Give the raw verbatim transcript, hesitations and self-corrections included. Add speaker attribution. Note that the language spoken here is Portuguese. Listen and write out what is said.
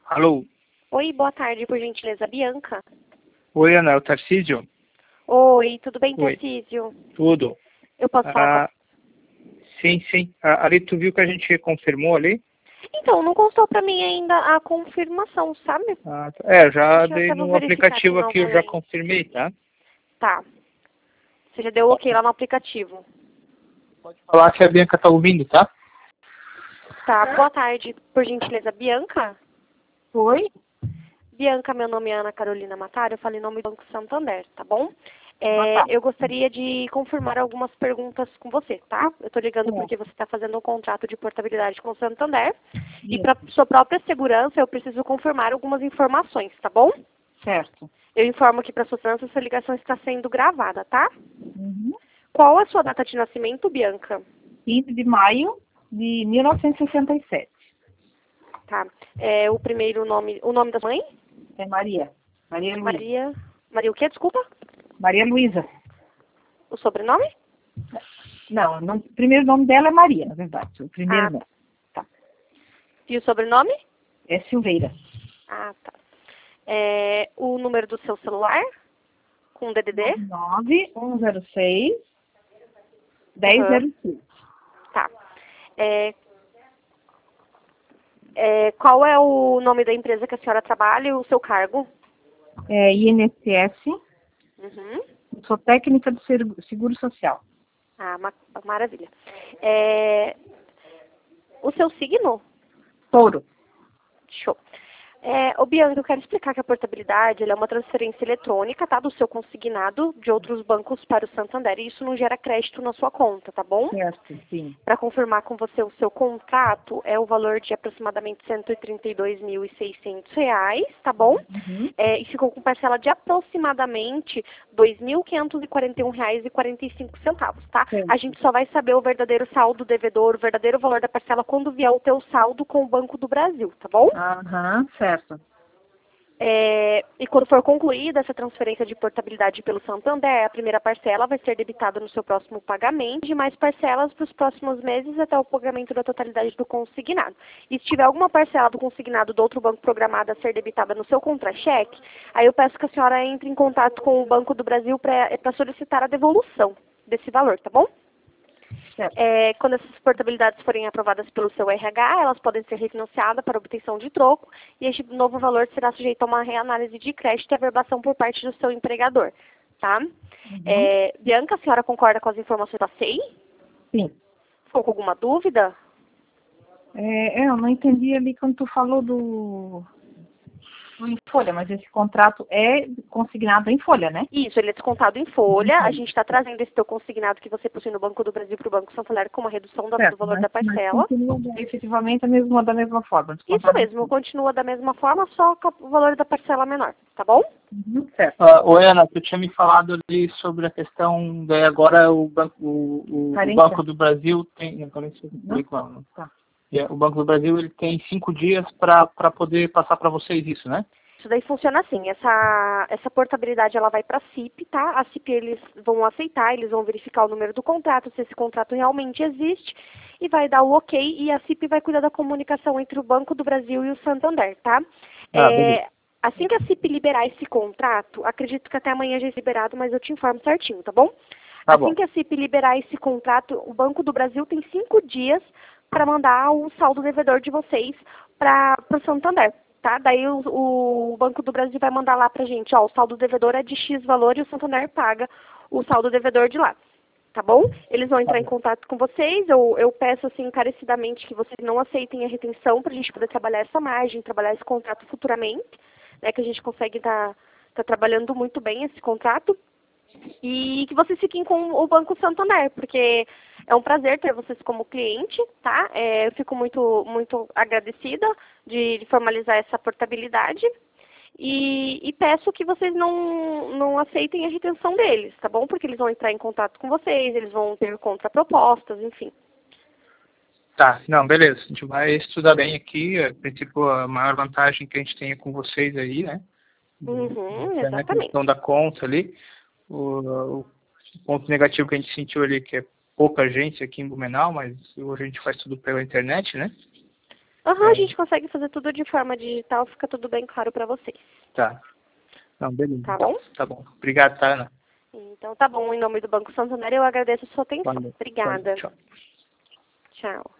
Speaker 1: Alô?
Speaker 2: Oi, boa tarde, por gentileza, Bianca.
Speaker 1: Oi, Ana, é o Tarcísio?
Speaker 2: Oi, tudo bem,
Speaker 1: Oi,
Speaker 2: Tarcísio?
Speaker 1: tudo.
Speaker 2: Eu posso falar com...
Speaker 1: Ah, sim, sim. Ah, ali, tu viu que a gente confirmou ali?
Speaker 2: Então, não constou pra mim ainda a confirmação, sabe?
Speaker 1: Ah, tá. É, já
Speaker 2: Deixa eu
Speaker 1: dei
Speaker 2: até vou
Speaker 1: no
Speaker 2: verificar aqui
Speaker 1: aplicativo aqui, eu já
Speaker 2: novamente.
Speaker 1: confirmei, tá?
Speaker 2: Tá. Você já deu ok lá no aplicativo.
Speaker 1: Pode falar que a Bianca tá ouvindo, tá?
Speaker 2: Tá, boa tarde, por gentileza, Bianca?
Speaker 3: Oi?
Speaker 2: Bianca, meu nome é Ana Carolina Mataro, eu falo em nome do Banco Santander, tá bom?
Speaker 3: Ah,
Speaker 2: É,
Speaker 3: tá.
Speaker 2: eu gostaria de confirmar algumas perguntas com você, tá? Eu estou ligando
Speaker 3: É.
Speaker 2: porque você está fazendo um contrato de portabilidade com o Santander e
Speaker 3: Isso.
Speaker 2: para sua própria segurança eu preciso confirmar algumas informações, tá bom?
Speaker 3: Certo.
Speaker 2: Eu informo que para sua segurança essa ligação está sendo gravada, tá?
Speaker 3: Uhum.
Speaker 2: Qual a sua data de nascimento, Bianca?
Speaker 3: quinze de maio de mil novecentos e sessenta e sete.
Speaker 2: Tá. É, o primeiro nome, o nome da mãe?
Speaker 3: É Maria. Maria Luísa.
Speaker 2: Maria. Maria o quê? Desculpa?
Speaker 3: Maria Luísa.
Speaker 2: O sobrenome?
Speaker 3: Não, não, o primeiro nome dela é Maria, na verdade. O primeiro
Speaker 2: Ah,
Speaker 3: nome.
Speaker 2: tá. E o sobrenome?
Speaker 3: É Silveira.
Speaker 2: Ah, tá. É, o número do seu celular? Com D D D?
Speaker 3: nove um zero seis
Speaker 2: Uhum.
Speaker 3: dez zero seis.
Speaker 2: Tá. É, é, qual é o nome da empresa que a senhora trabalha e o seu cargo?
Speaker 3: É I N S S.
Speaker 2: Uhum.
Speaker 3: Sou técnica do Seguro Seguro Social.
Speaker 2: Ah, ma maravilha. É, o seu signo?
Speaker 3: Touro.
Speaker 2: Show. É, ô Bianca, eu quero explicar que a portabilidade ela é uma transferência eletrônica, tá? Do seu consignado de outros bancos para o Santander. E isso não gera crédito na sua conta, tá bom?
Speaker 3: Certo, sim.
Speaker 2: Para confirmar com você o seu contrato, é o valor de aproximadamente cento e trinta e dois mil e seiscentos reais, tá bom?
Speaker 3: Uhum.
Speaker 2: É, e ficou com parcela de aproximadamente dois mil quinhentos e quarenta e um reais e quarenta e cinco centavos, tá?
Speaker 3: Certo.
Speaker 2: A gente só vai saber o verdadeiro saldo devedor, o verdadeiro valor da parcela quando vier o teu saldo com o Banco do Brasil, tá bom?
Speaker 3: Aham, certo.
Speaker 2: É, e quando for concluída essa transferência de portabilidade pelo Santander, a primeira parcela vai ser debitada no seu próximo pagamento e mais parcelas para os próximos meses até o pagamento da totalidade do consignado. E se tiver alguma parcela do consignado do outro banco programada a ser debitada no seu contra-cheque, aí eu peço que a senhora entre em contato com o Banco do Brasil para solicitar a devolução desse valor, tá bom?
Speaker 3: Certo.
Speaker 2: É, quando essas portabilidades forem aprovadas pelo seu R H, elas podem ser refinanciadas para obtenção de troco e este novo valor será sujeito a uma reanálise de crédito e averbação por parte do seu empregador, tá?
Speaker 3: Uhum.
Speaker 2: É, Bianca, a senhora concorda com as informações que eu passei?
Speaker 3: Sim.
Speaker 2: Ficou com alguma dúvida?
Speaker 3: É, é, eu não entendi ali quando tu falou do, do em folha, mas esse contrato é consignado em folha, né?
Speaker 2: Isso, ele é descontado em folha. A
Speaker 3: Uhum.
Speaker 2: gente está trazendo esse teu consignado que você possui no Banco do Brasil para o Banco Santander com uma redução da- do
Speaker 3: Certo,
Speaker 2: valor
Speaker 3: mas,
Speaker 2: da
Speaker 3: mas
Speaker 2: parcela.
Speaker 3: continua efetivamente a mesma, da mesma forma,
Speaker 2: Isso
Speaker 3: descontado em
Speaker 2: mesmo,
Speaker 3: folha.
Speaker 2: continua da mesma forma, só com o valor da parcela menor, tá bom?
Speaker 3: Uhum. Certo.
Speaker 1: Ah, oi, Ana, tu tinha me falado ali sobre a questão, daí agora o Banco, o, o, o
Speaker 3: Carência.
Speaker 1: Banco do Brasil tem, agora isso eu falei com ela, né?
Speaker 3: Tá.
Speaker 1: É, o Banco do Brasil ele tem cinco dias para poder passar para vocês isso, né?
Speaker 2: Isso daí funciona assim, essa, essa portabilidade ela vai para a C I P, tá? A C I P eles vão aceitar, eles vão verificar o número do contrato, se esse contrato realmente existe, e vai dar o ok, e a C I P vai cuidar da comunicação entre o Banco do Brasil e o Santander, tá?
Speaker 1: Ah, beleza.
Speaker 2: É, assim que a C I P liberar esse contrato, acredito que até amanhã já é liberado, mas eu te informo certinho, tá bom?
Speaker 1: Tá
Speaker 2: Assim
Speaker 1: bom.
Speaker 2: que a C I P liberar esse contrato, o Banco do Brasil tem cinco dias para mandar o saldo devedor de vocês para o Santander. Tá? Daí o, o Banco do Brasil vai mandar lá pra gente, ó, o saldo devedor é de X valor e o Santander paga o saldo devedor de lá, tá bom? Eles vão
Speaker 1: Tá
Speaker 2: entrar em
Speaker 1: bom.
Speaker 2: contato com vocês, eu, eu peço assim encarecidamente que vocês não aceitem a retenção pra gente poder trabalhar essa margem, trabalhar esse contrato futuramente, né, que a gente consegue estar tá, tá trabalhando muito bem esse contrato. E que vocês fiquem com o Banco Santander, porque é um prazer ter vocês como cliente, tá? É, eu fico muito, muito agradecida de, de formalizar essa portabilidade e, e peço que vocês não, não aceitem a retenção deles, tá bom? Porque eles vão entrar em contato com vocês, eles vão ter contrapropostas, enfim.
Speaker 1: Tá, não, beleza. A gente vai estudar bem aqui. A princípio, a maior vantagem que a gente tem é com vocês aí, né?
Speaker 2: Uhum,
Speaker 1: É na
Speaker 2: exatamente.
Speaker 1: questão da conta ali. O, o ponto negativo que a gente sentiu ali, que é pouca agência aqui em Blumenau, mas hoje a gente faz tudo pela internet, né?
Speaker 2: Aham,
Speaker 1: É.
Speaker 2: a gente consegue fazer tudo de forma digital, fica tudo bem claro para vocês.
Speaker 1: Tá. Não, beleza.
Speaker 2: Tá
Speaker 1: Então.
Speaker 2: bom?
Speaker 1: Tá bom. Obrigado, tá, Ana?
Speaker 2: Então tá bom, em nome do Banco Santander eu agradeço a sua atenção.
Speaker 1: Valeu.
Speaker 2: Obrigada.
Speaker 1: Valeu, tchau.
Speaker 2: Tchau.